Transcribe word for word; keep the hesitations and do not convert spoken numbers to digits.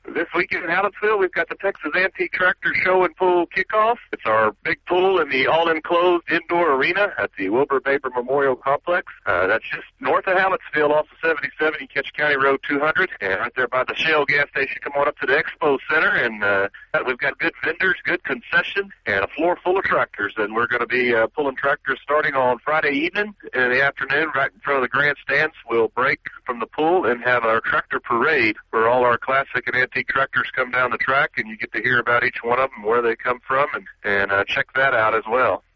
This weekend in Hallettsville, we've got the Texas Antique Tractor Show and Pool Kickoff. It's our big pool in the all-enclosed indoor arena at the Wilbur Baber Memorial Complex. Uh, that's just north of Hallettsville off of seventy-seven. You catch County Road two hundred, and right there by the Shell gas station. Come on up to the Expo Center, and uh, we've got good vendors, good concessions, and a floor full of tractors. And we're going to be uh, pulling tractors starting on Friday evening in the afternoon right in front of the grandstands. We'll break from the pool and have our tractor parade where all our classic and antique tractors come down the track, and you get to hear about each one of them, where they come from, and, and uh, check that out as well.